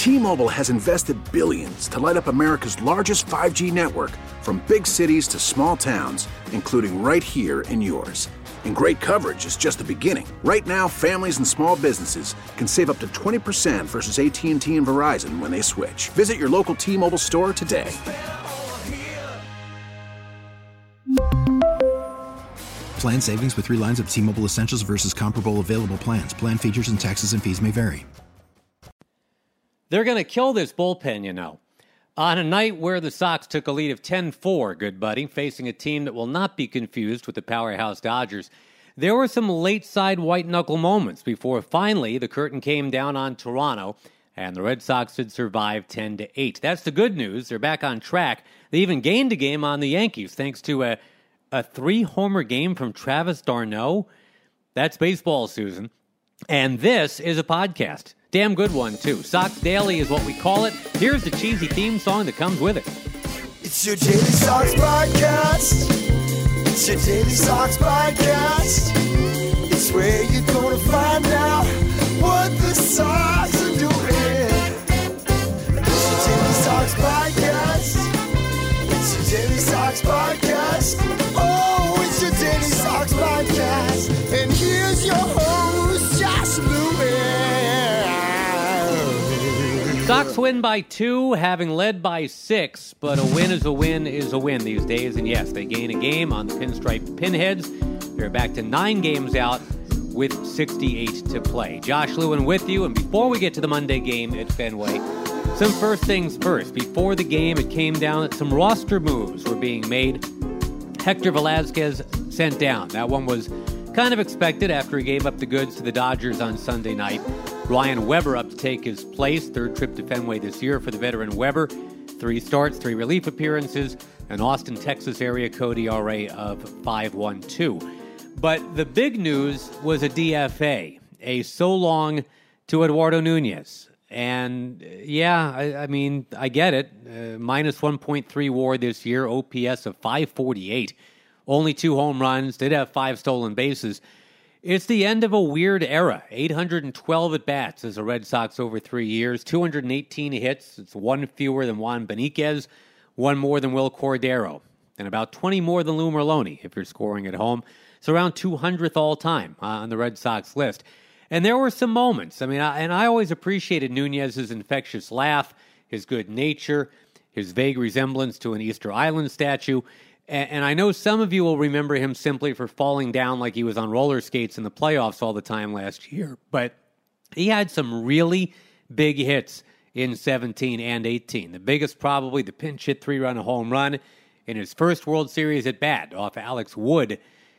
T-Mobile has invested billions to light up America's largest 5G network, from big cities to small towns, including right here in yours. And great coverage is just the beginning. Right now, families and small businesses can save up to 20% versus AT&T and Verizon when they switch. Visit your local T-Mobile store today. Plan savings with 3 lines of T-Mobile Essentials versus comparable available plans. Plan features and taxes and fees may vary. They're going to kill this bullpen, you know. On a night where the Sox took a lead of 10-4, good buddy, facing a team that will not be confused with the powerhouse Dodgers, there were some late-side white-knuckle moments before finally the curtain came down on Toronto and the Red Sox had survived 10-8. That's the good news. They're back on track. They even gained a game on the Yankees thanks to a 3-homer game from Travis d'Arnaud. That's baseball, Susan. And this is a podcast. Damn good one, too. Sox Daily is what we call it. Here's the cheesy theme song that comes with it. It's your Daily Sox podcast. It's your Daily Sox podcast. It's where you're going to find out what the Sox are doing. It's your Daily Sox podcast. It's your Daily Sox podcast. Oh, it's your Daily Sox podcast. And here's your host, Josh Lewin. Sox win by 2, having led by 6, but a win is a win is a win these days. And yes, they gain a game on the Pinstripe Pinheads. They're back to 9 games out with 68 to play. Josh Lewin with you, and before we get to the Monday game at Fenway, some first things first. Before the game, it came down that some roster moves were being made. Hector Velasquez sent down. That one was kind of expected after he gave up the goods to the Dodgers on Sunday night. Ryan Weber up to take his place. 3rd trip to Fenway this year for the veteran Weber. 3 starts, 3 relief appearances, an Austin, Texas area code ERA of 5.12. But the big news was a DFA, a so long to Eduardo Nunez. And yeah, I mean, I get it. Minus 1.3 WAR this year, OPS of 548. Only 2 home runs, did have 5 stolen bases. It's the end of a weird era. 812 at-bats as a Red Sox over 3 years. 218 hits. It's 1 fewer than Juan Beniquez. 1 more than Will Cordero. And about 20 more than Lou Merloni if you're scoring at home. It's around 200th all-time on the Red Sox list. And there were some moments. I mean, I always appreciated Nunez's infectious laugh, his good nature, his vague resemblance to an Easter Island statue. And I know some of you will remember him simply for falling down like he was on roller skates in the playoffs all the time last year. But he had some really big hits in 17 and 18. The biggest probably the pinch hit 3-run home run in his first World Series at bat off Alex Wood.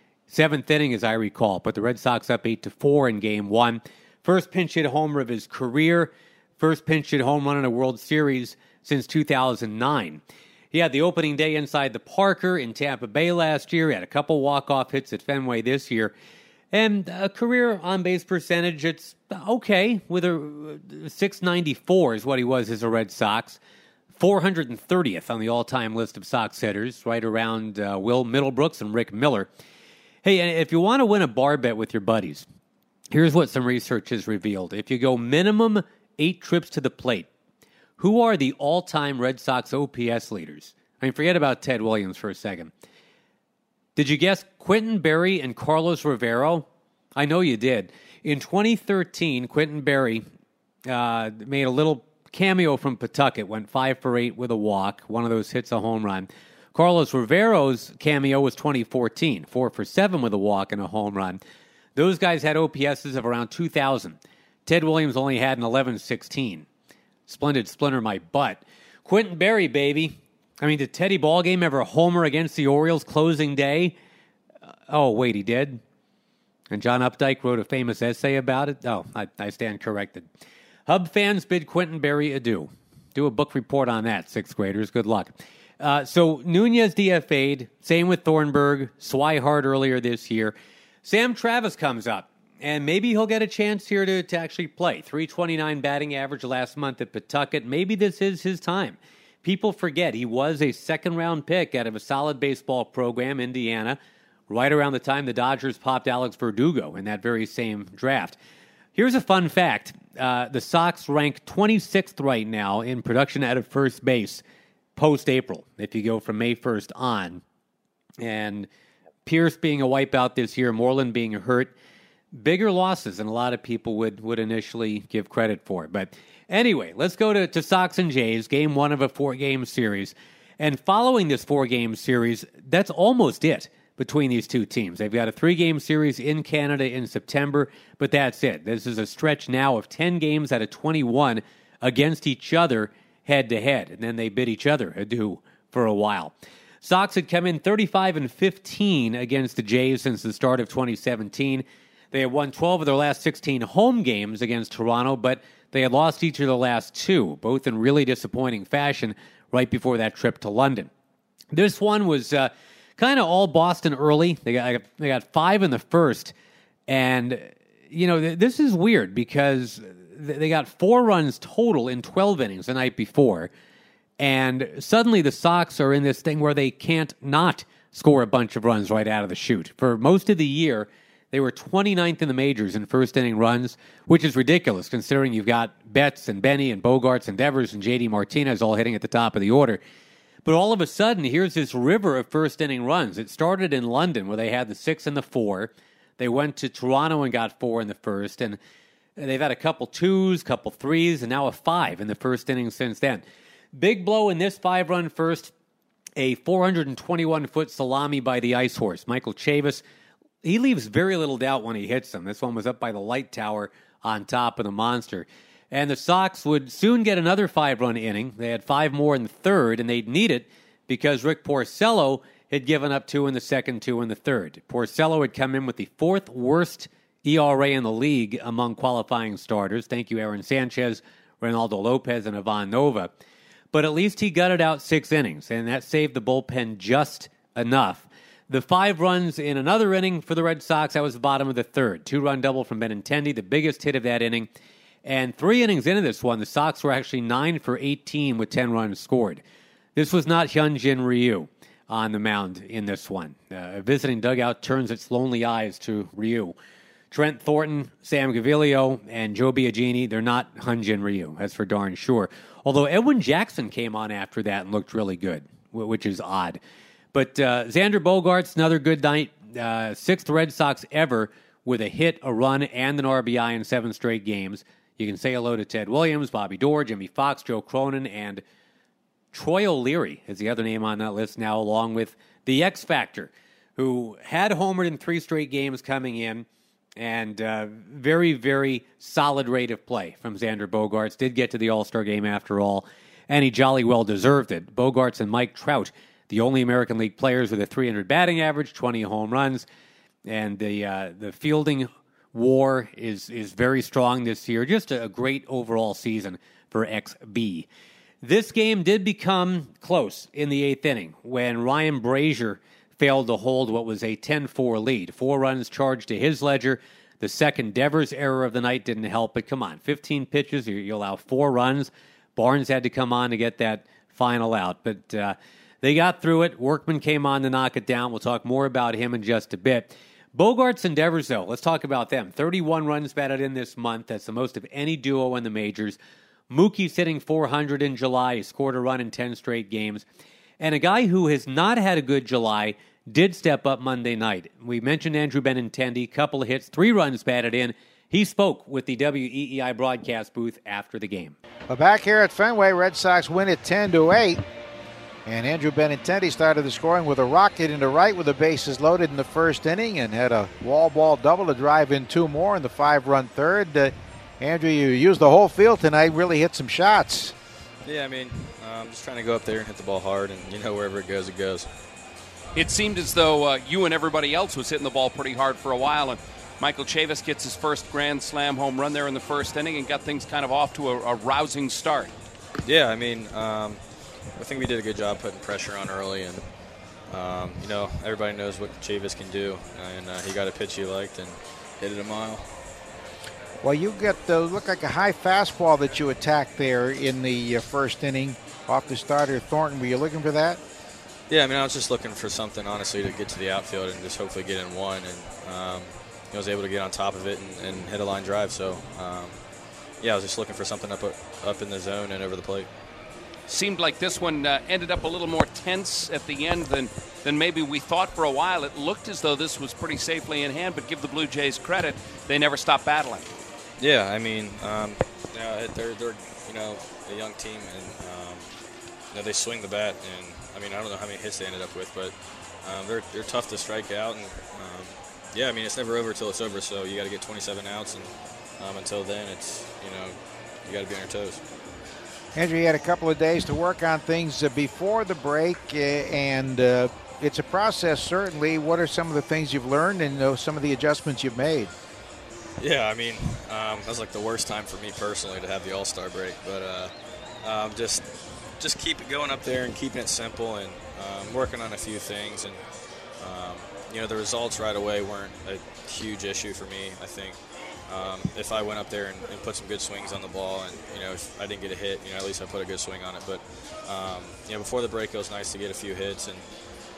7th inning, as I recall, put the Red Sox up 8-4 in Game 1. First pinch hit homer of his career. First pinch hit home run in a World Series since 2009. He had the opening day inside the Parker in Tampa Bay last year. He had a couple walk-off hits at Fenway this year. And a career on-base percentage, it's okay, with a 694 is what he was as a Red Sox. 430th on the all-time list of Sox hitters, right around Will Middlebrooks and Rick Miller. Hey, and if you want to win a bar bet with your buddies, here's what some research has revealed. If you go minimum 8 trips to the plate, who are the all-time Red Sox OPS leaders? I mean, forget about Ted Williams for a second. Did you guess Quentin Berry and Carlos Rivero? I know you did. In 2013, Quentin Berry made a little cameo from Pawtucket, went 5 for 8 with a walk. One of those hits a home run. Carlos Rivero's cameo was 2014, 4 for 7 with a walk and a home run. Those guys had OPSs of around 2,000. Ted Williams only had an 1116. Splendid splinter my butt. Quentin Berry, baby. I mean, did Teddy Ballgame ever homer against the Orioles closing day? Oh, wait, he did? And John Updike wrote a famous essay about it? Oh, I stand corrected. Hub fans bid Quentin Berry adieu. Do a book report on that, 6th graders. Good luck. So Nunez DFA'd. Same with Thornburg. Swihart earlier this year. Sam Travis comes up. And maybe he'll get a chance here to actually play. 329 batting average last month at Pawtucket. Maybe this is his time. People forget he was a second-round pick out of a solid baseball program, Indiana, right around the time the Dodgers popped Alex Verdugo in that very same draft. Here's a fun fact. The Sox rank 26th right now in production out of first base post-April, if you go from May 1st on. And Pierce being a wipeout this year, Moreland being hurt, bigger losses than a lot of people would initially give credit for. But anyway, let's go to Sox and Jays, game one of a 4-game series. And following this 4-game series, that's almost it between these two teams. They've got a 3-game series in Canada in September, but that's it. This is a stretch now of 10 games out of 21 against each other head-to-head, and then they bid each other adieu for a while. Sox had come in 35-15 against the Jays since the start of 2017. They had won 12 of their last 16 home games against Toronto, but they had lost each of the last 2, both in really disappointing fashion right before that trip to London. This one was kind of all Boston early. They got 5 in the first, and this is weird because they got 4 runs total in 12 innings the night before, and suddenly the Sox are in this thing where they can't not score a bunch of runs right out of the chute. For most of the year, they were 29th in the majors in first-inning runs, which is ridiculous considering you've got Betts and Benny and Bogarts and Devers and J.D. Martinez all hitting at the top of the order. But all of a sudden, here's this river of first-inning runs. It started in London where they had the 6 and the 4. They went to Toronto and got 4 in the first, and they've had a couple 2s, couple 3s, and now a 5 in the first inning since then. Big blow in this 5-run first, a 421-foot salami by the Ice Horse. Michael Chavis, he leaves very little doubt when he hits them. This one was up by the light tower on top of the monster. And the Sox would soon get another 5-run inning. They had 5 more in the third, and they'd need it because Rick Porcello had given up 2 in the second, 2 in the third. Porcello had come in with the 4th worst ERA in the league among qualifying starters. Thank you, Aaron Sanchez, Reynaldo Lopez, and Ivan Nova. But at least he gutted out 6 innings, and that saved the bullpen just enough. The 5 runs in another inning for the Red Sox, that was the bottom of the third. 2-run double from Benintendi, the biggest hit of that inning. And 3 innings into this one, the Sox were actually 9 for 18 with 10 runs scored. This was not Hyunjin Ryu on the mound in this one. A visiting dugout turns its lonely eyes to Ryu. Trent Thornton, Sam Gaviglio, and Joe Biagini, they're not Hyunjin Ryu, that's for darn sure. Although Edwin Jackson came on after that and looked really good, which is odd. But Xander Bogaerts, another good night. 6th Red Sox ever with a hit, a run, and an RBI in 7 straight games. You can say hello to Ted Williams, Bobby Dorr, Jimmy Fox, Joe Cronin, and Troy O'Leary is the other name on that list now, along with the X Factor, who had homered in 3 straight games coming in. And very, very solid rate of play from Xander Bogaerts. Did get to the All-Star game after all, and he jolly well deserved it. Bogaerts and Mike Trout, the only American League players with a .300 batting average, 20 home runs, and the fielding war is very strong this year. Just a great overall season for XB. This game did become close in the 8th inning when Ryan Brazier failed to hold what was a 10-4 lead. 4 runs charged to his ledger. The second Devers error of the night didn't help, but come on, 15 pitches, you allow 4 runs. Barnes had to come on to get that final out, but they got through it. Workman came on to knock it down. We'll talk more about him in just a bit. Bogaerts and Devers, though, let's talk about them. 31 runs batted in this month. That's the most of any duo in the majors. Mookie's hitting .400 in July. He scored a run in 10 straight games. And a guy who has not had a good July did step up Monday night. We mentioned Andrew Benintendi, couple of hits, 3 runs batted in. He spoke with the WEEI broadcast booth after the game. Well, back here at Fenway, Red Sox win it 10-8. And Andrew Benintendi started the scoring with a rocket into right with the bases loaded in the first inning and had a wall ball double to drive in 2 more in the 5-run third. Andrew, you used the whole field tonight, really hit some shots. Yeah, I mean, I'm just trying to go up there and hit the ball hard, and wherever it goes, it goes. It seemed as though you and everybody else was hitting the ball pretty hard for a while, and Michael Chavis gets his first Grand Slam home run there in the first inning and got things kind of off to a rousing start. Yeah, I mean, I think we did a good job putting pressure on early, and, everybody knows what Chavis can do, and he got a pitch he liked and hit it a mile. Well, you got looked like a high fastball that you attacked there in the first inning off the starter Thornton. Were you looking for that? Yeah, I mean, I was just looking for something, honestly, to get to the outfield and just hopefully get in one. And, I was able to get on top of it and hit a line drive. So, yeah, I was just looking for something up in the zone and over the plate. Seemed like this one ended up a little more tense at the end than maybe we thought for a while. It looked as though this was pretty safely in hand, but give the Blue Jays credit, they never stopped battling. Yeah, I mean, they're a young team, and they swing the bat, and I mean, I don't know how many hits they ended up with, but they're tough to strike out, and yeah, I mean, it's never over until it's over. So you got to get 27 outs, and until then, it's you got to be on your toes. Andrew, you had a couple of days to work on things before the break, and it's a process, certainly. What are some of the things you've learned and some of the adjustments you've made? Yeah, I mean, that was like the worst time for me personally to have the All-Star break, but just keep it going up there and keeping it simple and working on a few things. And, the results right away weren't a huge issue for me, I think. If I went up there and put some good swings on the ball and, if I didn't get a hit, at least I put a good swing on it. But, before the break, it was nice to get a few hits and,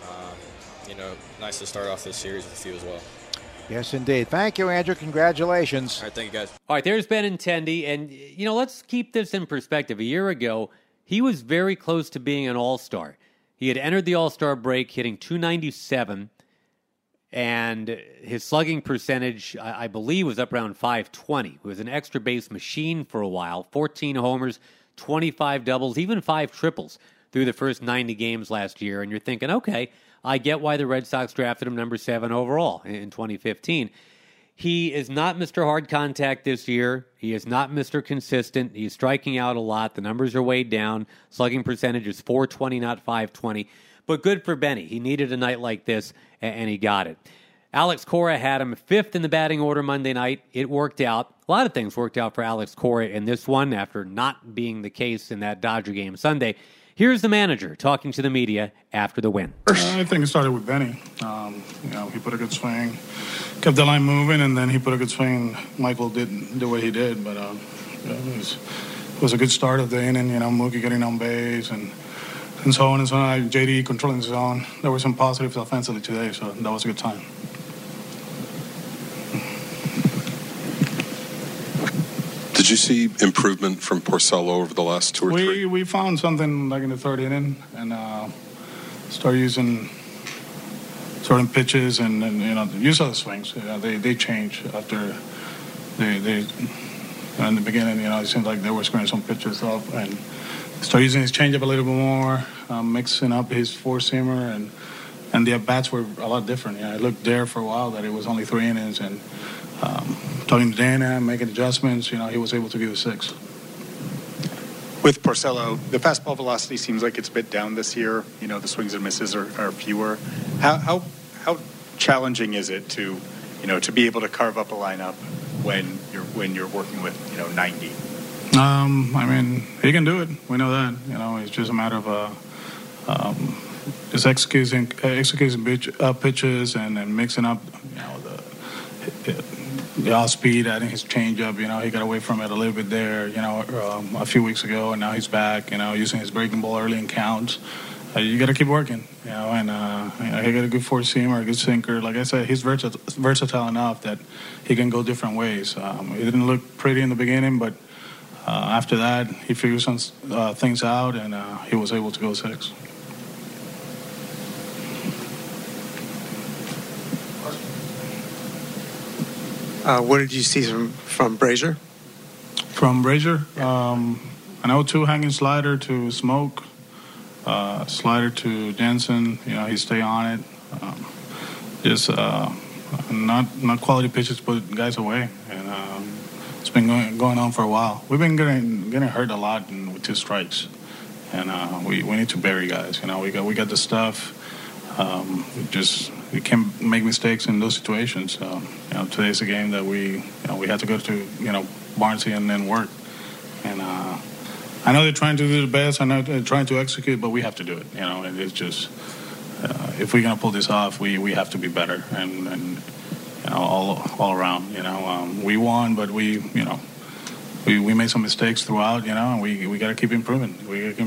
nice to start off this series with a few as well. Yes, indeed. Thank you, Andrew. Congratulations. All right, thank you, guys. All right, there's Benintendi, and, let's keep this in perspective. A year ago, he was very close to being an All-Star. He had entered the All-Star break hitting .297, and his slugging percentage, I believe, was up around .520. He was an extra base machine for a while, 14 homers, 25 doubles, even 5 triples through the first 90 games last year, and you're thinking, okay, I get why the Red Sox drafted him number 7 overall in 2015. He is not Mr. Hard Contact this year. He is not Mr. Consistent. He's striking out a lot. The numbers are way down. Slugging percentage is .420, not .520. But good for Benny. He needed a night like this, and he got it. Alex Cora had him 5th in the batting order Monday night. It worked out. A lot of things worked out for Alex Cora in this one after not being the case in that Dodger game Sunday. Here's the manager talking to the media after the win. I think it started with Benny. He put a good swing, kept the line moving, and then he put a good swing. Michael didn't do what he did, but it was a good start of the inning. Mookie getting on base and so on and so on. JD controlling the zone. There were some positives offensively today, so that was a good time. Did you see improvement from Porcello over the last 2 or 3? We found something like in the third inning and started using certain pitches and use of the swings. They changed after they in the beginning. It seemed like they were screwing some pitches up and started using his changeup a little bit more, mixing up his four-seamer and the at-bats were a lot different. I looked there for a while that it was only 3 innings and. Talking to Dana, making adjustments, he was able to give a 6. With Porcello, the fastball velocity seems like it's a bit down this year. The swings and misses are fewer. How challenging is it to be able to carve up a lineup when you're working with 90? He can do it. We know that. It's just a matter of just executing pitches and mixing up the off speed, adding his changeup. He got away from it a little bit there, a few weeks ago, and now he's back, using his breaking ball early in counts. You got to keep working, and he got a good four-seamer, a good sinker. Like I said, he's versatile enough that he can go different ways. He didn't look pretty in the beginning, but after that, he figured some things out, and he was able to go 6. What did you see from Brazier? From Brazier? An 0-2 hanging slider to Smoke, slider to Jensen. He stay on it. Not quality pitches, put guys away. And it's been going on for a while. We've been getting hurt a lot with 2 strikes. And we need to bury guys. We got the stuff. We can't make mistakes in those situations. So, today's a game that we have to go to, Barnsley and then work. And I know they're trying to do the best. I know they're trying to execute, but we have to do it. And it's just if we're gonna pull this off, we have to be better and all around. We won, but we made some mistakes throughout. And we got to keep improving.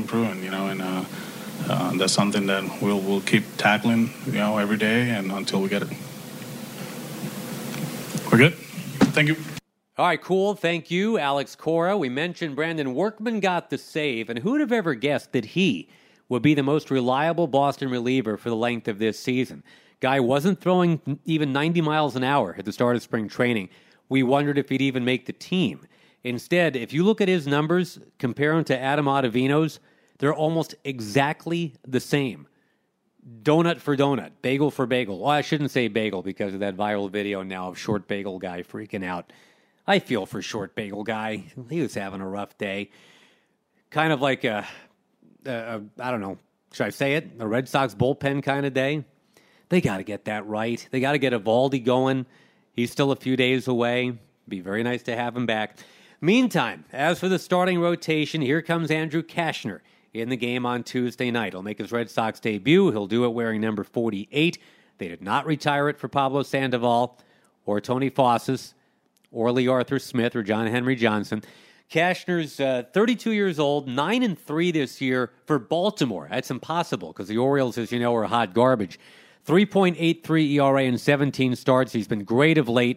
And that's something that we'll keep tackling, every day and until we get it. We're good. Thank you. All right, cool. Thank you, Alex Cora. We mentioned Brandon Workman got the save, and who'd have ever guessed that he would be the most reliable Boston reliever for the length of this season? Guy wasn't throwing even 90 miles an hour at the start of spring training. We wondered if he'd even make the team. Instead, if you look at his numbers, compare them to Adam Ottavino's, they're almost exactly the same. Donut for donut, bagel for bagel. Well, I shouldn't say bagel because of that viral video now of Short Bagel Guy freaking out. I feel for Short Bagel Guy. He was having a rough day. Kind of like I don't know, should I say it? A Red Sox bullpen kind of day. They got to get that right. They got to get Eovaldi going. He's still a few days away. Be very nice to have him back. Meantime, as for the starting rotation, here comes Andrew Cashner in the game on Tuesday night. He'll make his Red Sox debut. He'll do it wearing number 48. They did not retire it for Pablo Sandoval or Tony Fossis or Lee Arthur Smith or John Henry Johnson. Cashner's 32 years old, 9-3 this year for Baltimore. That's impossible because the Orioles, as you know, are hot garbage. 3.83 ERA in 17 starts. He's been great of late.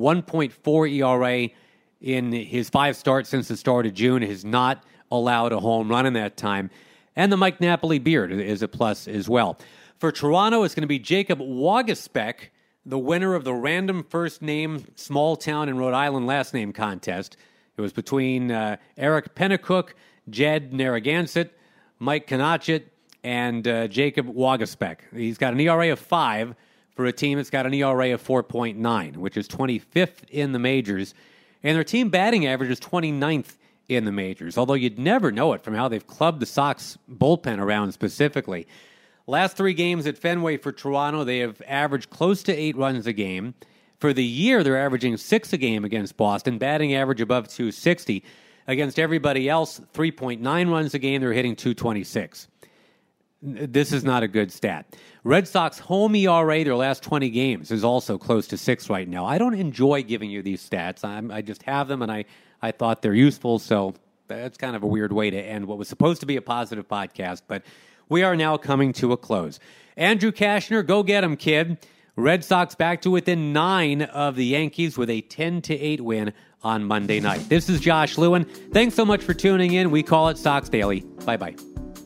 1.4 ERA in his 5 starts since the start of June. Has not allowed a home run in that time. And the Mike Napoli beard is a plus as well. For Toronto, it's going to be Jacob Waguespack, the winner of the random first name, small town in Rhode Island last name contest. It was between Eric Pennacook, Jed Narragansett, Mike Kanachit, and Jacob Waguespack. He's got an ERA of 5 for a team that's got an ERA of 4.9, which is 25th in the majors. And their team batting average is 29th in the majors, although you'd never know it from how they've clubbed the Sox bullpen around specifically. Last 3 games at Fenway for Toronto, they have averaged close to 8 runs a game. For the year, they're averaging 6 a game against Boston, batting average above 260. Against everybody else, 3.9 runs a game, they're hitting 226. This is not a good stat. Red Sox home ERA, their last 20 games, is also close to 6 right now. I don't enjoy giving you these stats. I just have them, and I thought they're useful, so that's kind of a weird way to end what was supposed to be a positive podcast, but we are now coming to a close. Andrew Cashner, go get him, kid. Red Sox back to within 9 of the Yankees with a 10-8 win on Monday night. This is Josh Lewin. Thanks so much for tuning in. We call it Sox Daily. Bye-bye.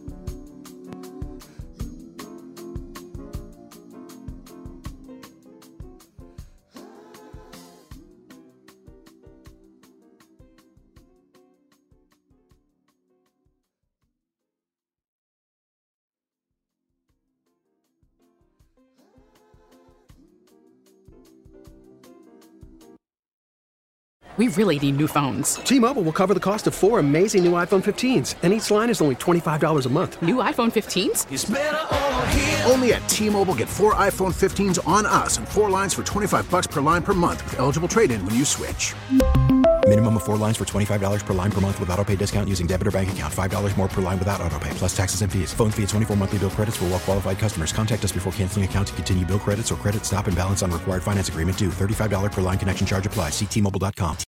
We really need new phones. T-Mobile will cover the cost of 4 amazing new iPhone 15s, and each line is only $25 a month. New iPhone 15s? It's better over here. Only at T-Mobile, get 4 iPhone 15s on us and 4 lines for $25 per line per month with eligible trade-in when you switch. Minimum of 4 lines for $25 per line per month with autopay discount using debit or bank account. $5 more per line without autopay, plus taxes and fees. Phone fee at 24 monthly bill credits for well-qualified customers. Contact us before canceling account to continue bill credits or credit stop and balance on required finance agreement due. $35 per line connection charge applies. See T-Mobile.com.